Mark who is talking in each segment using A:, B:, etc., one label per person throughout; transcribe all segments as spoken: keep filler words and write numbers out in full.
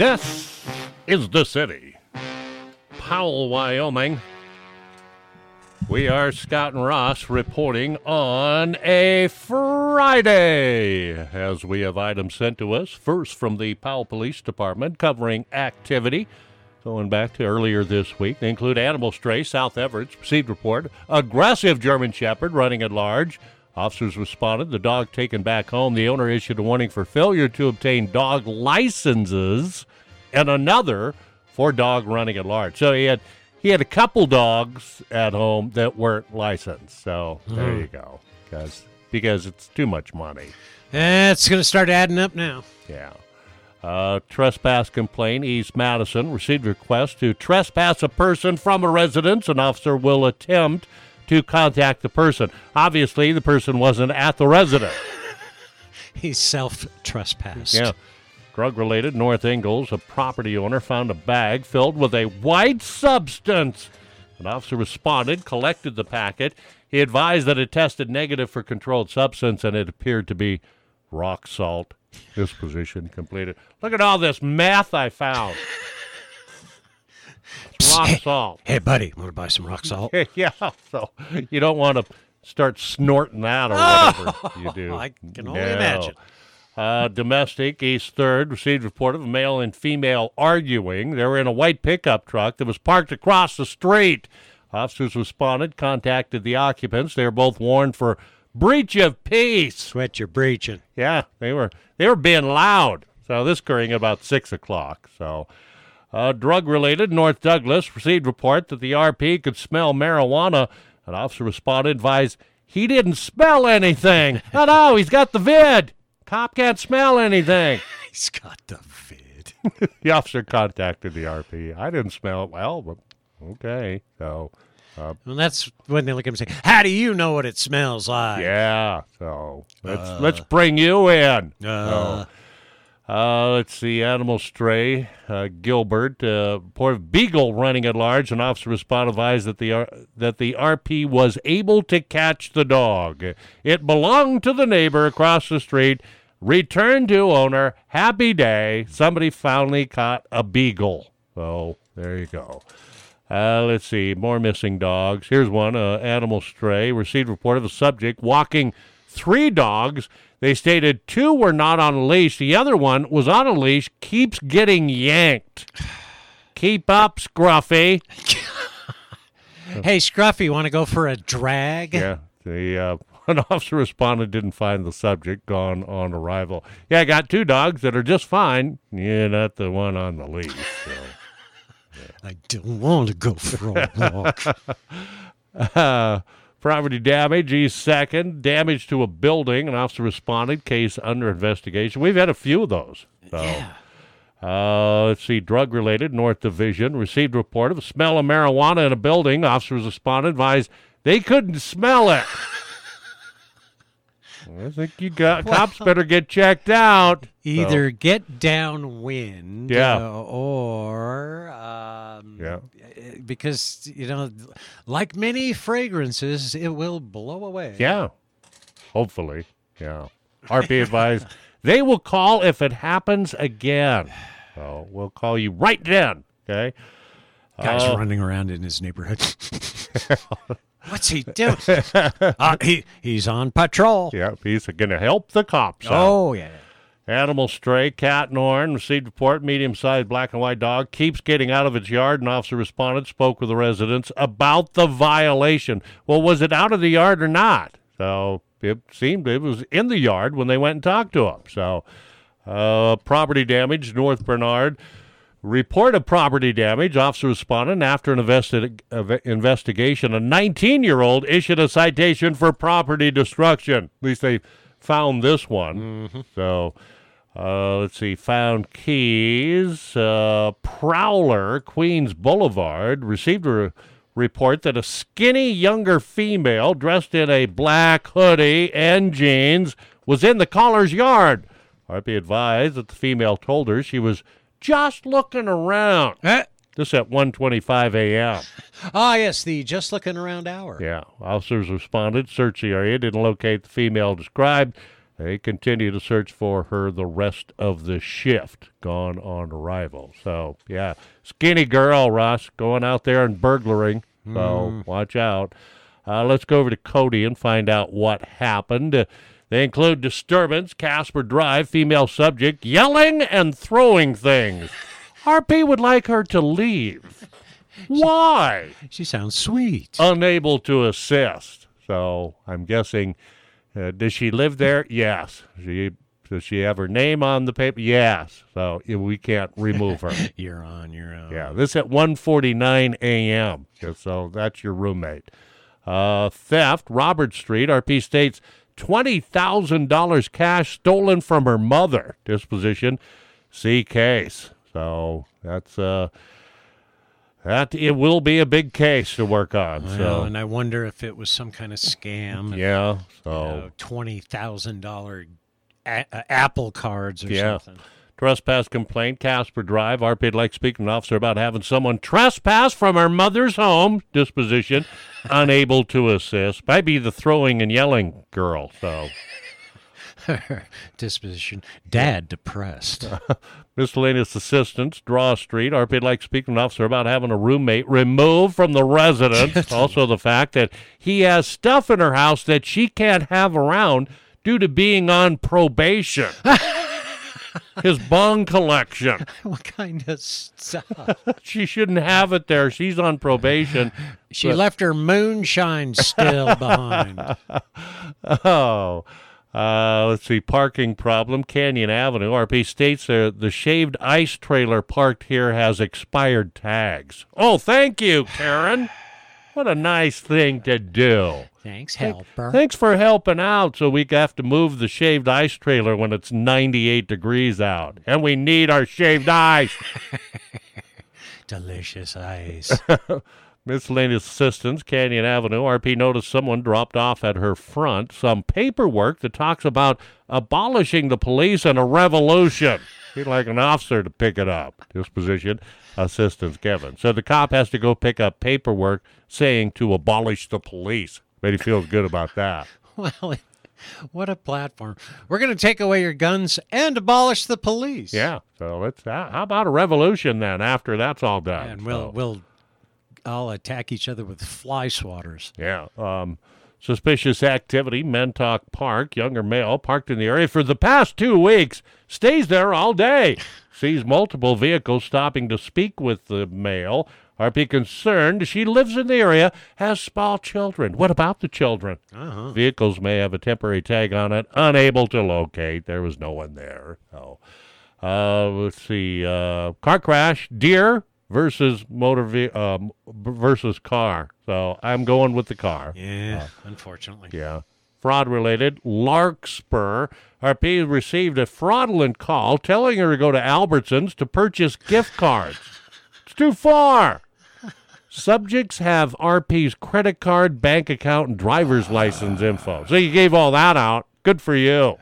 A: This is the city, Powell, Wyoming. We are Scott and Ross reporting on a Friday, as we have items sent to us. First from the Powell Police Department covering activity going back to earlier this week. They include animal stray, South Everett, received report, aggressive German Shepherd running at large. Officers responded, the dog taken back home. The owner issued a warning for failure to obtain dog licenses and another for dog running at large. So he had he had a couple dogs at home that weren't licensed. So mm. there you go, because because it's too much money.
B: It's going to start adding up now.
A: Yeah. Uh, trespass complaint, East Madison received request to trespass a person from a residence. An officer will attempt to contact the person. Obviously, the person wasn't at the residence.
B: He's self-trespassed.
A: Yeah. Drug-related, North Ingalls, a property owner found a bag filled with a white substance. An officer responded, collected the packet. He advised that it tested negative for controlled substance, and it appeared to be rock salt. Disposition completed. Look at all this meth I found. It's rock
B: hey,
A: salt.
B: Hey, buddy, want to buy some rock salt?
A: Yeah, so you don't want to start snorting that or whatever oh, you do.
B: I can only
A: no.
B: imagine.
A: Uh, domestic, East third, received report of a male and female arguing. They were in a white pickup truck that was parked across the street. Officers responded, contacted the occupants. They were both warned for breach of peace.
B: Sweat you're breaching.
A: Yeah, they were they were being loud. So this occurring at about six o'clock. So uh, drug-related, North Douglas received report that the R P could smell marijuana. An officer responded, advised he didn't smell anything. No, no, he's got the vid. Cop can't smell anything.
B: He's got the vid.
A: The officer contacted the R P. I didn't smell it. Well, but okay. So, uh,
B: well, that's when they look at him and say, how do you know what it smells like?
A: Yeah. So let's
B: uh,
A: let's bring you in.
B: Uh,
A: so, uh, let's see. Animal stray. Uh, Gilbert. Uh, poor beagle running at large. An officer responded, advised that the uh, that the R P was able to catch the dog. It belonged to the neighbor across the street. Returned to owner. Happy day. Somebody finally caught a beagle. So there you go. Uh, let's see. More missing dogs. Here's one. Uh, animal stray. Received report of a subject walking three dogs. They stated two were not on a leash. The other one was on a leash, keeps getting yanked. Keep up, Scruffy.
B: Hey, Scruffy, want to go for a drag?
A: Yeah. The uh, an officer responded, didn't find the subject, gone on arrival. Yeah, I got two dogs that are just fine. Yeah, not the one on the leash. So.
B: Yeah. I don't want to go for a walk.
A: uh, Property damage, East second. Damage to a building. An officer responded. Case under investigation. We've had a few of those. So,
B: yeah.
A: Uh, let's see. Drug-related, North Division. Received report of a smell of marijuana in a building. Officers responded. Advised they couldn't smell it. I think you got well, cops better get checked out.
B: Either
A: so.
B: get downwind,
A: yeah.
B: uh, or um,
A: yeah.
B: because you know, like many fragrances, it will blow away.
A: Yeah, hopefully. Yeah. R P advised they will call if it happens again. So we'll call you right then. Okay.
B: Guy's
A: uh,
B: running around in his neighborhood. What's he doing? uh, he he's on patrol.
A: Yeah, he's going to help the cops out.
B: Oh, yeah.
A: Animal stray, cat and horn, received report, medium-sized black and white dog, keeps getting out of its yard. An officer responded, spoke with the residents about the violation. Well, was it out of the yard or not? So it seemed it was in the yard when they went and talked to him. So uh, property damage, North Bernard. Report of property damage. Officer responded after an investi- uh, investigation. A nineteen-year-old issued a citation for property destruction. At least they found this one.
B: Mm-hmm.
A: So, uh, let's see. Found keys. Uh, Prowler, Queens Boulevard, received a re- report that a skinny younger female dressed in a black hoodie and jeans was in the caller's yard. R P advised that the female told her she was just looking around.
B: Eh?
A: This at one twenty-five a.m.
B: Ah, yes, the just looking around hour.
A: Yeah. Officers responded, searched the area, didn't locate the female described. They continue to search for her the rest of the shift, gone on arrival. So, yeah, skinny girl, Ross, going out there and burglaring. So, mm. watch out. Uh, let's go over to Cody and find out what happened. Uh, they include disturbance, Casper Drive, female subject, yelling and throwing things. R P would like her to leave. Why?
B: She sounds sweet.
A: Unable to assist. So, I'm guessing... Uh, does she live there? Yes. She does she have her name on the paper? Yes. So yeah, we can't remove her.
B: You're on your own.
A: Yeah. This at one forty-nine a.m. So that's your roommate. Uh, theft, Robert Street. R P states twenty thousand dollars cash stolen from her mother. Disposition, see case. So that's uh. That it will be a big case to work on.
B: Well,
A: so,
B: and I wonder if it was some kind of scam.
A: Yeah, so
B: you know, twenty thousand dollar a- uh, Apple cards or
A: yeah.
B: something.
A: Trespass complaint, Casper Drive. R P'd like speaking to an officer about having someone trespass from her mother's home. Disposition, unable to assist. Might be the throwing and yelling girl. So.
B: Disposition. Dad depressed.
A: Miscellaneous assistance, Draw Street. R P'd like speaking to an officer about having a roommate removed from the residence. Also the fact that he has stuff in her house that she can't have around due to being on probation. His bong collection.
B: What kind of stuff?
A: She shouldn't have it there. She's on probation.
B: She but... left her moonshine still behind.
A: Oh. Uh, let's see, parking problem, Canyon Avenue. R P states uh, the shaved ice trailer parked here has expired tags. Oh, thank you, Karen. What a nice thing to do.
B: Thanks, helper.
A: Thanks for helping out so we have to move the shaved ice trailer when it's ninety-eight degrees out. And we need our shaved ice.
B: Delicious ice.
A: Miscellaneous assistance, Canyon Avenue. R P noticed someone dropped off at her front some paperwork that talks about abolishing the police and a revolution. He'd like an officer to pick it up. Disposition, assistance Kevin. So the cop has to go pick up paperwork saying to abolish the police. Bet he feels good about that.
B: Well, what a platform. We're going to take away your guns and abolish the police.
A: Yeah. So let's. How about a revolution then after that's all done?
B: And we'll
A: so.
B: we'll. I'll attack each other with fly swatters.
A: Yeah. Um, suspicious activity, Mentalk Park. Younger male parked in the area for the past two weeks. Stays there all day. Sees multiple vehicles stopping to speak with the male. R P concerned. She lives in the area, has small children. What about the children?
B: Uh-huh.
A: Vehicles may have a temporary tag on it. Unable to locate. There was no one there. So, uh, let's see. Uh, car crash. Deer. Versus motor ve- um, versus car. So I'm going with the car.
B: Yeah, uh, unfortunately.
A: Yeah. Fraud-related, Larkspur. R P received a fraudulent call telling her to go to Albertsons to purchase gift cards. It's too far. Subjects have R P's credit card, bank account, and driver's license info. So you gave all that out. Good for you.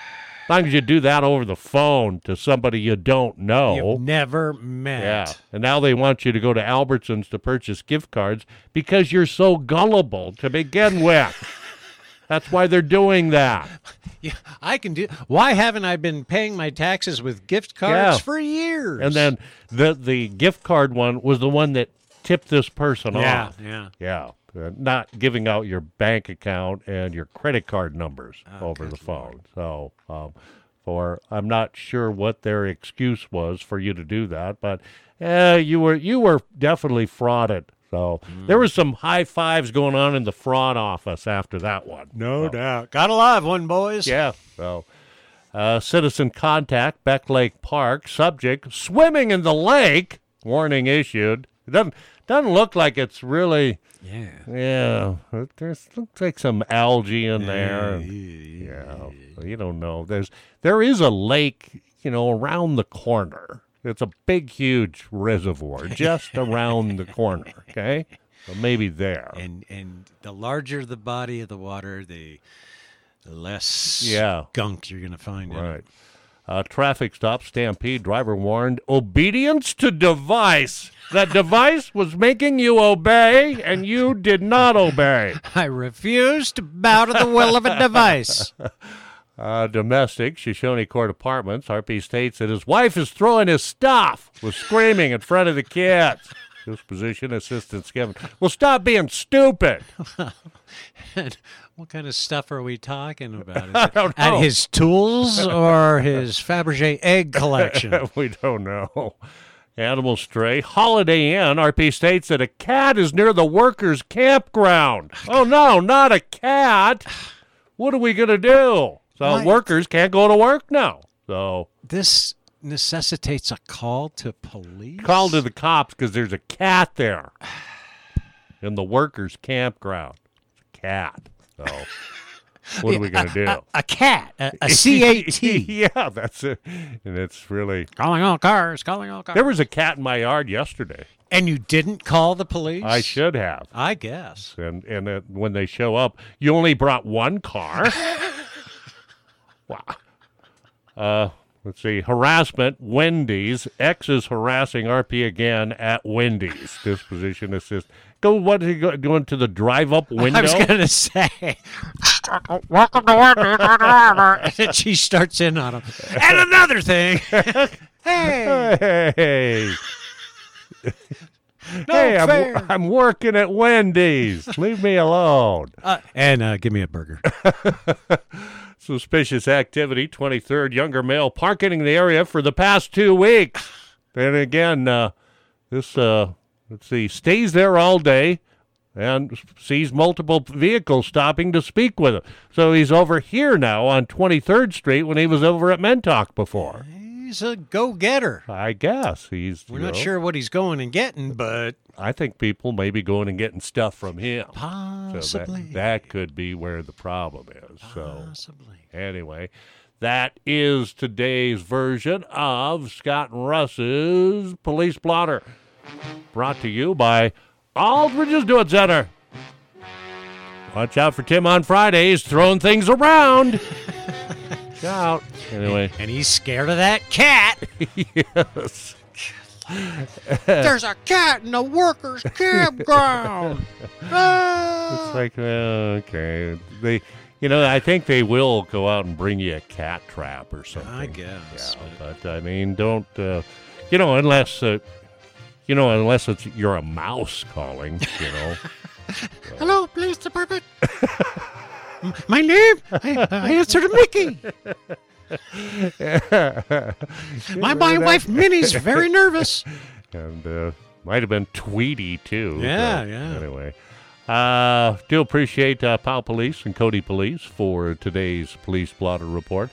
A: As long as you do that over the phone to somebody you don't know.
B: You've never met.
A: Yeah. And now they want you to go to Albertsons to purchase gift cards because you're so gullible to begin with. That's why they're doing that.
B: Yeah, I can do. Why haven't I been paying my taxes with gift cards
A: yeah.
B: for years?
A: And then the the gift card one was the one that tipped this person
B: yeah,
A: off.
B: Yeah.
A: Yeah. Uh, not giving out your bank account and your credit card numbers
B: oh,
A: over the phone.
B: Lord.
A: So, um, for I'm not sure what their excuse was for you to do that, but uh, you were you were definitely frauded. So mm. there was some high fives going on in the fraud office after that one.
B: No
A: so,
B: doubt. Got a live one, boys.
A: Yeah. So, uh, citizen contact, Beck Lake Park. Subject, swimming in the lake. Warning issued. It doesn't, doesn't look like it's really...
B: Yeah.
A: Yeah. There's looks like some algae in
B: yeah,
A: there. And,
B: yeah,
A: yeah. So you don't know. There's There is a lake, you know, around the corner. It's a big, huge reservoir just around the corner, okay? So maybe there.
B: And and the larger the body of the water, the, the less
A: yeah.
B: gunk you're going to find in it.
A: Right. Uh, traffic stop, stampede, driver warned, obedience to device. That device was making you obey, and you did not obey.
B: I refuse to bow to the will of a device.
A: Uh, domestic, Shoshone Court Apartments. R P states that his wife is throwing his stuff, was screaming in front of the kids. Disposition assistance given. Well, stop being stupid.
B: And what kind of stuff are we talking about? Is
A: I
B: it
A: don't
B: at
A: know.
B: his tools or his Fabergé egg collection?
A: We don't know. Animal stray. Holiday Inn. R P states that a cat is near the workers' campground. Oh, no, not a cat. What are we going to do? So
B: What?
A: workers can't go to work now. So
B: This necessitates a call to police?
A: call to the cops because there's a cat there in the workers' campground. It's a cat. So what are we going to do?
B: A, a cat. A, a C A T.
A: Yeah, that's it. And it's really...
B: Calling all cars. Calling all cars.
A: There was a cat in my yard yesterday.
B: And you didn't call the police?
A: I should have.
B: I guess.
A: And and uh, when they show up, you only brought one car. Wow. Uh, let's see. Harassment. Wendy's. X is harassing R P again at Wendy's. Disposition assist. Go. What is he go, going to the drive-up window?
B: I was going to say. Welcome to Wendy's. And she starts in on him. And another thing. Hey.
A: Hey.
B: No
A: hey, I'm,
B: fair.
A: I'm working at Wendy's. Leave me alone.
B: Uh, and uh, give me a burger.
A: Suspicious activity, twenty-third, younger male parking in the area for the past two weeks. Then again, uh, this, uh, let's see, stays there all day and sees multiple vehicles stopping to speak with him. So he's over here now on twenty-third Street when he was over at Mentalk before.
B: He's a go-getter.
A: I guess he's.
B: We're
A: you
B: not
A: know,
B: sure what he's going and getting, but
A: I think people may be going and getting stuff from him. So
B: possibly.
A: that, that could be where the problem is. So.
B: Possibly.
A: Anyway, that is today's version of Scott and Russ's Police Blotter. Brought to you by Aldridge's Do It Center. Watch out for Tim on Fridays throwing things around. Watch out. Anyway.
B: And he's scared of that cat.
A: Yes.
B: There's a cat in the workers' campground. Ah.
A: It's like, well, okay. They, you know, I think they will go out and bring you a cat trap or something.
B: I guess.
A: Yeah, but I mean, don't, uh, you know, unless, uh, you know, unless it's you're a mouse calling, you know.
B: Hello, police department. My name? I, I answer to Mickey. my my wife Minnie's very nervous.
A: And uh, might have been Tweety too.
B: Yeah,
A: so,
B: yeah.
A: Anyway, uh, do appreciate uh, Powell Police and Cody Police for today's Police Blotter Report.